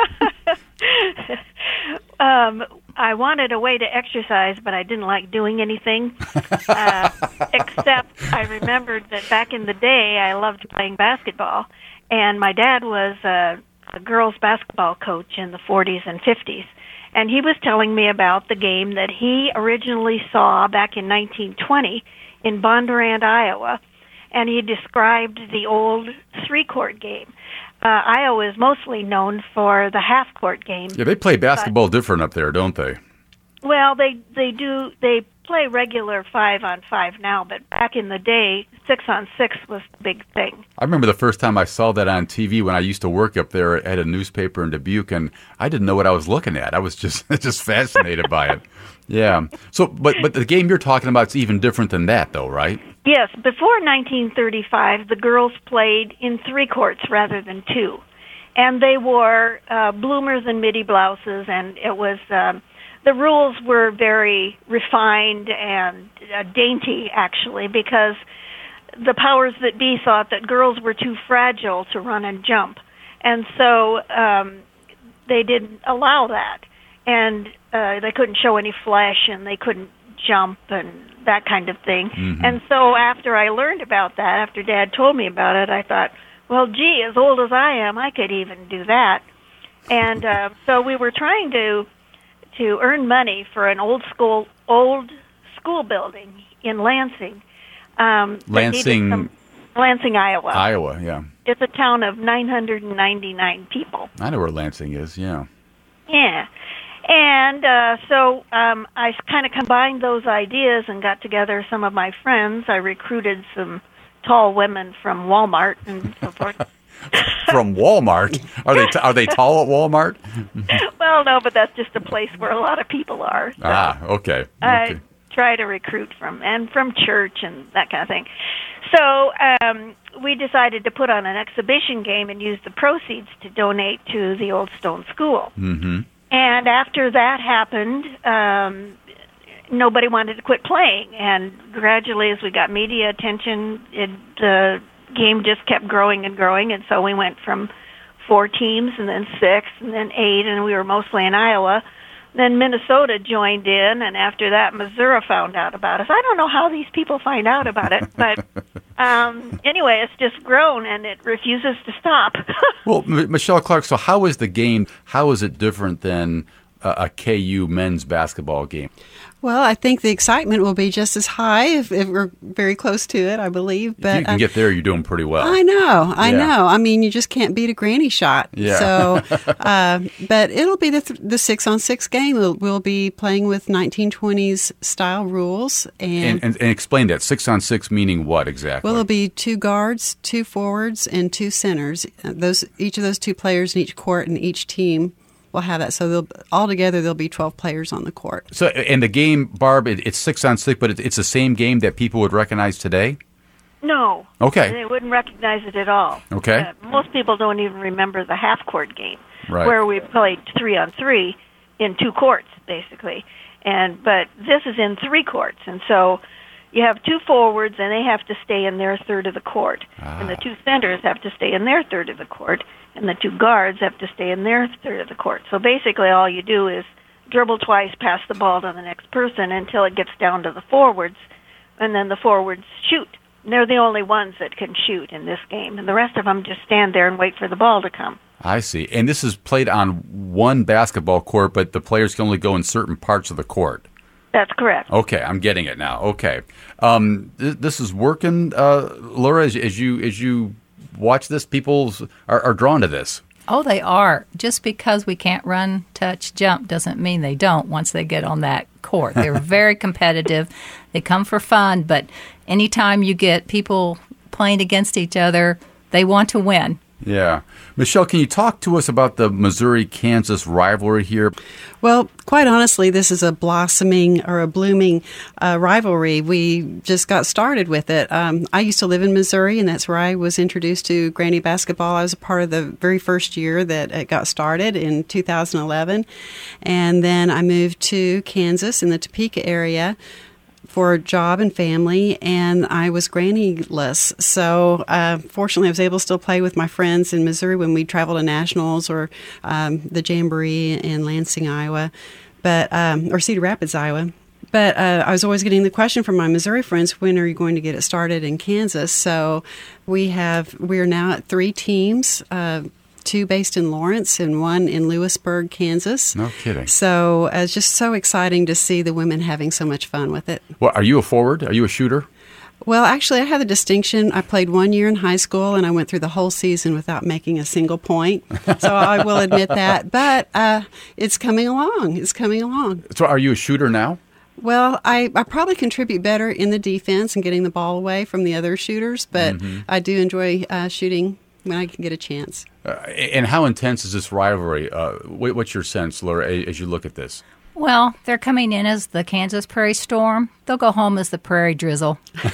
Speaker 4: Um, I wanted a way to exercise, but I didn't like doing anything. Uh, except I remembered that back in the day, I loved playing basketball, and my dad was a, a girls' basketball coach in the forties and fifties. And he was telling me about the game that he originally saw back in nineteen twenty in Bondurant, Iowa. And he described the old three-court game. Uh, Iowa is mostly known for the half-court game.
Speaker 1: Yeah, they play basketball different up there, don't they?
Speaker 4: Well, they they do. They play regular five-on-five now, but back in the day, six-on-six was the big thing.
Speaker 1: I remember the first time I saw that on T V when I used to work up there at a newspaper in Dubuque, and I didn't know what I was looking at. I was just just fascinated by it. Yeah. So, but but the game you're talking about is even different than that, though, right?
Speaker 4: Yes, before nineteen thirty-five, the girls played in three courts rather than two. And they wore uh, bloomers and midi blouses, and it was, um, the rules were very refined and uh, dainty, actually, because the powers that be thought that girls were too fragile to run and jump. And so um, they didn't allow that. And uh, they couldn't show any flesh, and they couldn't jump and that kind of thing.
Speaker 1: Mm-hmm.
Speaker 4: And so after I learned about that, after Dad told me about it, I thought, well, gee, as old as I am, I could even do that. And uh, so we were trying to to earn money for an old school old school building in Lansing. Um, that needed
Speaker 1: Lansing,
Speaker 4: some- Lansing, Iowa.
Speaker 1: Iowa, yeah.
Speaker 4: It's a town of nine hundred ninety-nine people.
Speaker 1: I know where Lansing is, yeah.
Speaker 4: Yeah. And uh, so um, I kind of combined those ideas and got together some of my friends. I recruited some tall women from Walmart and so forth.
Speaker 1: From Walmart? Are they t- are they tall at Walmart?
Speaker 4: Well, no, but that's just a place where a lot of people are. So
Speaker 1: Ah, okay.
Speaker 4: I
Speaker 1: okay.
Speaker 4: try to recruit from, and from church and that kind of thing. So um, we decided to put on an exhibition game and use the proceeds to donate to the Old Stone School.
Speaker 1: Mm-hmm.
Speaker 4: And after that happened, um, nobody wanted to quit playing. And gradually, as we got media attention, it, the game just kept growing and growing. And so we went from four teams, and then six, and then eight, and we were mostly in Iowa. Then Minnesota joined in, and after that, Missouri found out about us. I don't know how these people find out about it, but um, anyway, it's just grown, and it refuses to stop.
Speaker 1: Well, M- Michelle Clark, so how is the game, how is it different than a, a K U men's basketball game?
Speaker 5: Well, I think the excitement will be just as high if, if we're very close to it, I believe. But
Speaker 1: if you can
Speaker 5: uh,
Speaker 1: get there, you're doing pretty well.
Speaker 5: I know, I
Speaker 1: Yeah.
Speaker 5: know. I mean, you just can't beat a granny shot.
Speaker 1: Yeah.
Speaker 5: So, uh, but it'll be the th- the six on six game. We'll, we'll be playing with nineteen twenties style rules,
Speaker 1: And,
Speaker 5: and,
Speaker 1: and, and explain that. Six on six meaning what exactly?
Speaker 5: well, it'll be two guards, two forwards, and two centers. Uh, Those each of those two players in each court, and each team will have that. So they'll altogether there'll be twelve players on the court.
Speaker 1: So, and the game, Barb, it, it's six on six, but it, it's the same game that people would recognize today?
Speaker 4: No.
Speaker 1: Okay.
Speaker 4: They wouldn't recognize it at all.
Speaker 1: Okay.
Speaker 4: Uh, most people don't even remember the half-court game,
Speaker 1: Right.
Speaker 4: where we played three on three in two courts, basically. And but this is in three courts, and so you have two forwards, and they have to stay in their third of the court,
Speaker 1: Ah.
Speaker 4: and the two centers have to stay in their third of the court, and the two guards have to stay in their third of the court. So basically, all you do is dribble twice, pass the ball to the next person until it gets down to the forwards, and then the forwards shoot. And they're the only ones that can shoot in this game, and the rest of them just stand there and wait for the ball to come.
Speaker 1: I see. And this is played on one basketball court, but the players can only go in certain parts of the court.
Speaker 4: That's correct.
Speaker 1: Okay, I'm getting it now. Okay. Um, th- this is working, uh, Laura, as, as you as you watch this, people are, are drawn to this.
Speaker 6: Oh, they are. Just because we can't run, touch, jump doesn't mean they don't once they get on that court. They're very competitive. They come for fun, but anytime you get people playing against each other, they want to win.
Speaker 1: Yeah. Michelle, can you talk to us about the Missouri-Kansas rivalry here?
Speaker 5: Well, quite honestly, this is a blossoming or a blooming uh, rivalry. We just got started with it. Um, I used to live in Missouri, and that's where I was introduced to Granny basketball. I was a part of the very first year that it got started in two thousand eleven. And then I moved to Kansas in the Topeka area for a job and family, and I was granny-less. So uh, fortunately, I was able to still play with my friends in Missouri when we travel to nationals or um, the Jamboree in Lansing, Iowa, but um, or Cedar Rapids, Iowa. But uh, I was always getting the question from my Missouri friends, when are you going to get it started in Kansas? So we have we are now at three teams. Uh, Two based in Lawrence and one in Lewisburg, Kansas.
Speaker 1: No kidding.
Speaker 5: So uh, it's just so exciting to see the women having so much fun with it.
Speaker 1: Well, are you a forward? Are you a shooter?
Speaker 5: Well, actually, I have the distinction. I played one year in high school, and I went through the whole season without making a single point. So I will admit that. But uh, it's coming along. It's coming along.
Speaker 1: So are you a shooter now?
Speaker 5: Well, I, I probably contribute better in the defense and getting the ball away from the other shooters, but mm-hmm. I do enjoy uh, shooting when I can get a chance.
Speaker 1: Uh, and how intense is this rivalry? Uh, what, what's your sense, Laura, as you look at this?
Speaker 6: Well, they're coming in as the Kansas Prairie Storm. They'll go home as the Prairie Drizzle.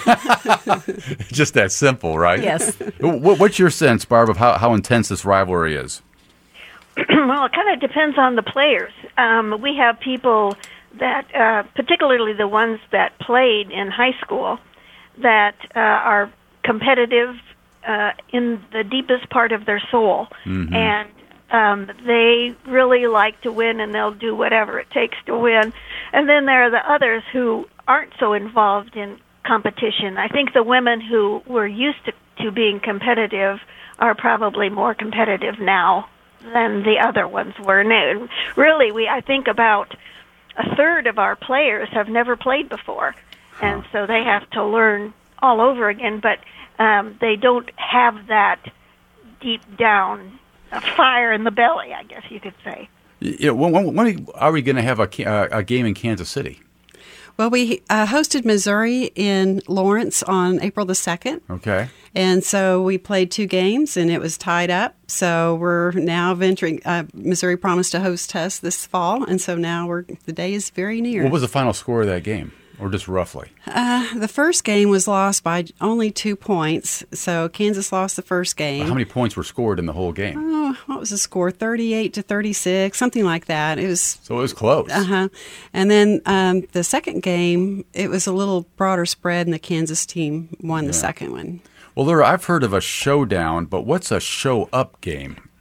Speaker 1: Just that simple, right?
Speaker 6: Yes.
Speaker 1: What, what's your sense, Barb, of how, how intense this rivalry is?
Speaker 4: Well, it kind of depends on the players. Um, we have people that, uh, particularly the ones that played in high school, that uh, are competitive uh, in the deepest part of their soul. Mm-hmm. And um, they really like to win, and they'll do whatever it takes to win. And then there are the others who aren't so involved in competition. I think the women who were used to, to being competitive are probably more competitive now than the other ones were. And really, we I think about a third of our players have never played before, and huh. so they have to learn all over again, but um, they don't have that deep down uh, fire in the belly, I guess you could say.
Speaker 1: Yeah, when, when are we going to have a, a game in Kansas City?
Speaker 5: Well, we uh, hosted Missouri in Lawrence on April the second.
Speaker 1: Okay.
Speaker 5: And so we played two games, and it was tied up. So we're now venturing. Uh, Missouri promised to host us this fall, and so now we're the day is very near.
Speaker 1: What was the final score of that game, or just roughly?
Speaker 5: Uh, the first game was lost by only two points. So Kansas lost the first game.
Speaker 1: How many points were scored in the whole game?
Speaker 5: Oh, what was the score? thirty-eight to thirty-six, something like that. It was.
Speaker 1: So it was close.
Speaker 5: Uh huh. And then um, the second game, it was a little broader spread, and the Kansas team won yeah. the second one.
Speaker 1: Well, Laura, I've heard of a showdown, but what's a show-up game?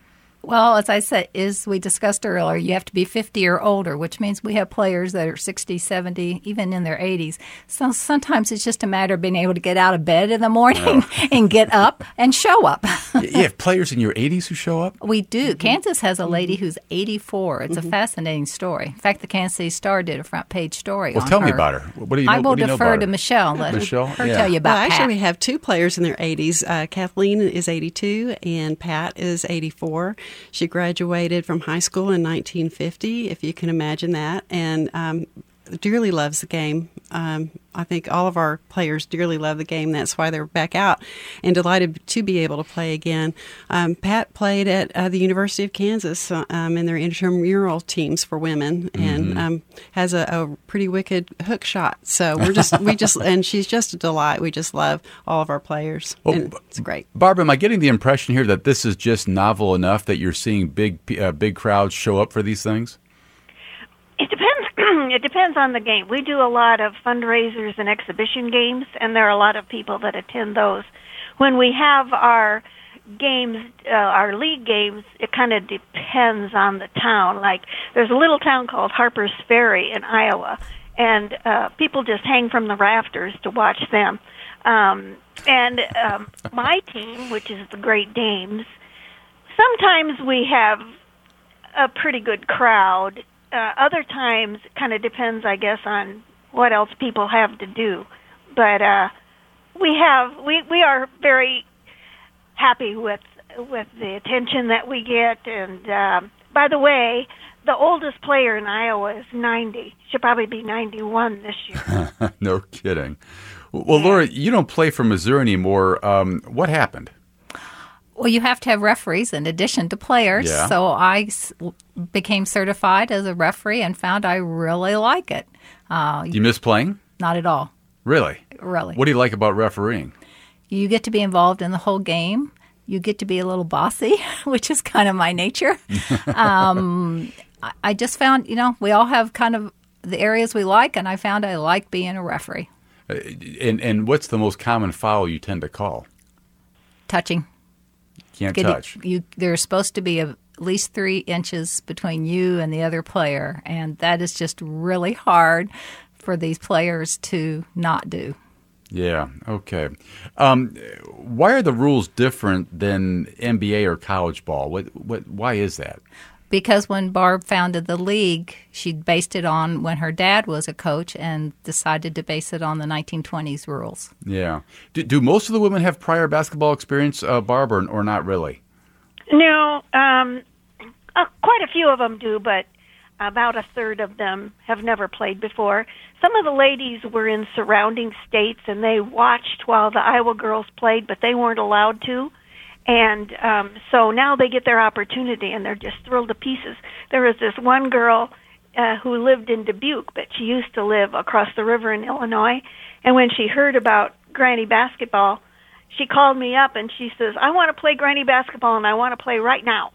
Speaker 6: Well, as I said, as we discussed earlier, you have to be fifty or older, which means we have players that are sixty, seventy, even in their eighties. So sometimes it's just a matter of being able to get out of bed in the morning oh. and get up and show up.
Speaker 1: You have players in your eighties who show up?
Speaker 6: We do. Mm-hmm. Kansas has a lady who's eighty-four. It's mm-hmm. a fascinating story. In fact, the Kansas City Star did a front page story
Speaker 1: well,
Speaker 6: on
Speaker 1: tell
Speaker 6: her.
Speaker 1: me about her. What do you know,
Speaker 6: I will
Speaker 1: what do you know
Speaker 6: defer
Speaker 1: about
Speaker 6: to
Speaker 1: her?
Speaker 6: Michelle. Let
Speaker 1: Michelle?
Speaker 6: her
Speaker 1: yeah.
Speaker 6: tell you about
Speaker 5: well,
Speaker 6: Pat.
Speaker 5: actually, we have two players in their eighties. Uh, Kathleen is eighty-two and Pat is eighty-four. She graduated from high school in nineteen fifty, if you can imagine that, and um, dearly loves the game. Um, I think all of our players dearly love the game. That's why they're back out and delighted to be able to play again. Um, Pat played at uh, the University of Kansas um, in their intramural teams for women, and mm-hmm. um, has a, a pretty wicked hook shot. So we're just we just and she's just a delight. We just love all of our players. Well, and it's great.
Speaker 1: Barbara, am I getting the impression here that this is just novel enough that you're seeing big uh, big crowds show up for these things?
Speaker 4: It depends. It depends on the game. We do a lot of fundraisers and exhibition games, and there are a lot of people that attend those. When we have our games, uh, our league games, it kind of depends on the town. Like, there's a little town called Harper's Ferry in Iowa, and uh, people just hang from the rafters to watch them. Um, and um, my team, which is the Great Dames, sometimes we have a pretty good crowd. Uh, other times, it kind of depends, I guess, on what else people have to do. But uh, we have we, we are very happy with with the attention that we get. And um, by the way, the oldest player in Iowa is ninety. Should probably be ninety-one this year.
Speaker 1: No kidding. Well, yeah. Laura, you don't play for Missouri anymore. Um, what happened?
Speaker 6: Well, you have to have referees in addition to players.
Speaker 1: Yeah.
Speaker 6: So I s- became certified as a referee and found I really like it. Uh,
Speaker 1: do you miss playing?
Speaker 6: Not at all.
Speaker 1: Really?
Speaker 6: Really.
Speaker 1: What do you like about refereeing?
Speaker 6: You get to be involved in the whole game. You get to be a little bossy, which is kind of my nature. um, I, I just found, you know, we all have kind of the areas we like, and I found I like being a referee.
Speaker 1: Uh, and, and what's the most common foul you tend to call?
Speaker 6: Touching.
Speaker 1: Can't
Speaker 6: Getting,
Speaker 1: touch.
Speaker 6: You, there's supposed to be a, at least three inches between you and the other player, and that is just really hard for these players to not do.
Speaker 1: Yeah, okay. Um, why are the rules different than N B A or college ball? What, what, why is that?
Speaker 6: Because when Barb founded the league, she based it on when her dad was a coach and decided to base it on the nineteen twenties rules.
Speaker 1: Yeah. Do, do most of the women have prior basketball experience, uh, Barb, or, or not really?
Speaker 4: No, um, uh, quite a few of them do, but about a third of them have never played before. Some of the ladies were in surrounding states, and they watched while the Iowa girls played, but they weren't allowed to. And um, so now they get their opportunity, and they're just thrilled to pieces. There was this one girl uh, who lived in Dubuque, but she used to live across the river in Illinois. And when she heard about Granny basketball, she called me up, and she says, I want to play Granny basketball, and I want to play right now.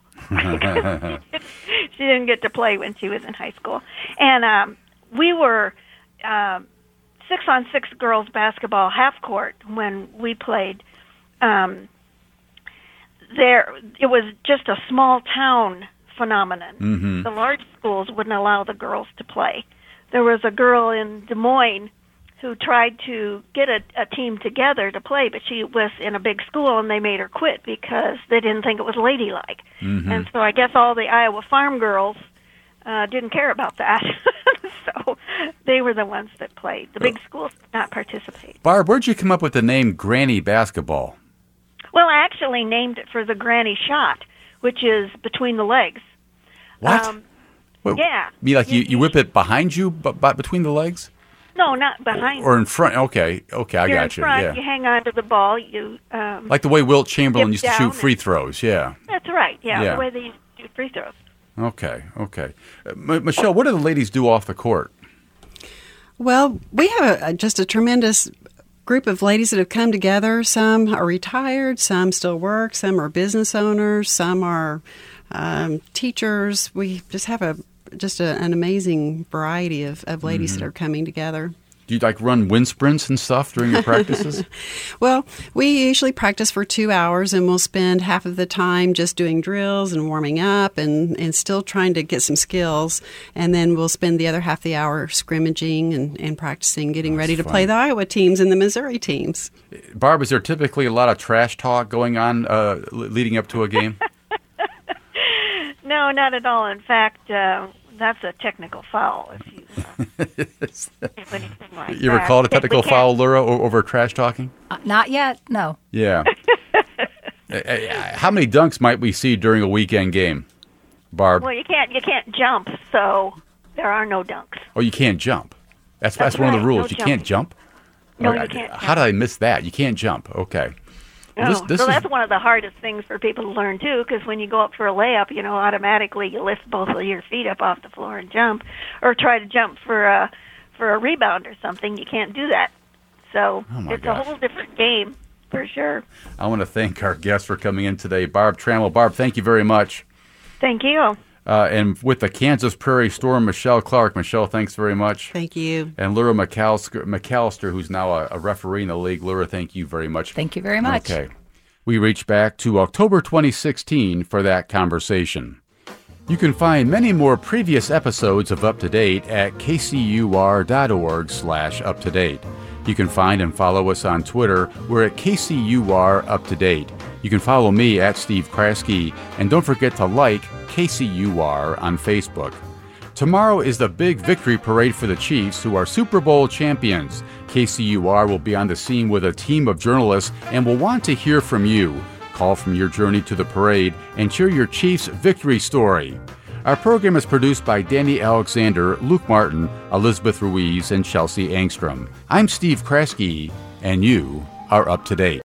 Speaker 4: She didn't get to play when she was in high school. And um, we were uh, six-on-six girls basketball half court when we played. Um There, it was just a small town phenomenon.
Speaker 1: Mm-hmm.
Speaker 4: The large schools wouldn't allow the girls to play. There was a girl in Des Moines who tried to get a, a team together to play, but she was in a big school, and they made her quit because they didn't think it was ladylike.
Speaker 1: Mm-hmm.
Speaker 4: And so I guess all the Iowa farm girls uh, didn't care about that. So they were the ones that played. The big schools did not participate.
Speaker 1: Barb, where'd you come up with the name Granny Basketball?
Speaker 4: Well, I actually named it for the granny shot, which is between the legs.
Speaker 1: What?
Speaker 4: Um,
Speaker 1: What,
Speaker 4: yeah.
Speaker 1: You, like you, you whip it behind you, but, but between the legs?
Speaker 4: No, not behind.
Speaker 1: Or in front? Okay, okay, I
Speaker 4: You're
Speaker 1: got
Speaker 4: in
Speaker 1: you.
Speaker 4: front,
Speaker 1: Yeah.
Speaker 4: you hang on to the ball. You um,
Speaker 1: Like the way Wilt Chamberlain
Speaker 4: dip
Speaker 1: used to
Speaker 4: down
Speaker 1: shoot free
Speaker 4: and-
Speaker 1: throws. Yeah.
Speaker 4: That's right. Yeah,
Speaker 1: Yeah.
Speaker 4: the way they used to do free throws.
Speaker 1: Okay, okay. Uh, M- Michelle, what do the ladies do off the court?
Speaker 5: Well, we have a, just a tremendous group of ladies that have come together. Some are retired, some still work, some are business owners, some are um, teachers. We just have a just a, an amazing variety of, of ladies
Speaker 1: Mm-hmm.
Speaker 5: that are coming together.
Speaker 1: Do you like run wind sprints and stuff during your practices?
Speaker 5: Well, we usually practice for two hours and we'll spend half of the time just doing drills and warming up and, and still trying to get some skills. And then we'll spend the other half the hour scrimmaging and, and practicing, getting
Speaker 1: That's
Speaker 5: ready to
Speaker 1: fun.
Speaker 5: play the Iowa teams and the Missouri teams.
Speaker 1: Barb, is there typically a lot of trash talk going on uh, leading up to a game?
Speaker 4: No, not at all. In fact, uh, that's a technical foul if you uh, do anything like
Speaker 1: You ever
Speaker 4: that.
Speaker 1: called a
Speaker 4: We
Speaker 1: technical
Speaker 4: can't-
Speaker 1: foul, Laura, o- over trash talking?
Speaker 6: Uh, not yet, no.
Speaker 1: Yeah. Uh, uh, How many dunks might we see during a weekend game, Barb?
Speaker 4: Well, you can't you can't jump, so there are no dunks.
Speaker 1: Oh, you can't jump. That's that's,
Speaker 4: That's
Speaker 1: one of
Speaker 4: right,
Speaker 1: the rules.
Speaker 4: no
Speaker 1: you
Speaker 4: jumping.
Speaker 1: can't jump.
Speaker 4: No,
Speaker 1: Oh,
Speaker 4: you
Speaker 1: I-
Speaker 4: can't
Speaker 1: How did
Speaker 4: jump.
Speaker 1: I miss that? You can't jump. Okay. Well, this-
Speaker 4: Oh,
Speaker 1: this
Speaker 4: so
Speaker 1: is-
Speaker 4: that's one of the hardest things for people to learn too, because when you go up for a layup, you know, automatically you lift both of your feet up off the floor and jump, or try to jump for a for a rebound or something. You can't do that. So
Speaker 1: Oh, my
Speaker 4: it's
Speaker 1: gosh.
Speaker 4: a whole different game for sure.
Speaker 1: I want to thank our guests for coming in today, Barb Trammell. Barb, thank you very much.
Speaker 4: Thank you.
Speaker 1: Uh, and with the Kansas Prairie Storm, Michelle Clark. Michelle, thanks very much.
Speaker 5: Thank you.
Speaker 1: And Laura McAllister, McAllister who's now a, a referee in the league. Laura, thank you very much.
Speaker 6: Thank you very much.
Speaker 1: Okay. We reach back to October twenty sixteen for that conversation. You can find many more previous episodes of Up to Date at kcur.org slash up to date. You can find and follow us on Twitter. We're at K C U R Up to Date. You can follow me at Steve Kraske, and don't forget to like K C U R on Facebook. Tomorrow is the big victory parade for the Chiefs, who are Super Bowl champions. K C U R will be on the scene with a team of journalists and will want to hear from you. Call from your journey to the parade and share your Chiefs' victory story. Our program is produced by Danny Alexander, Luke Martin, Elizabeth Ruiz, and Chelsea Angstrom. I'm Steve Kraske, and you are up to date.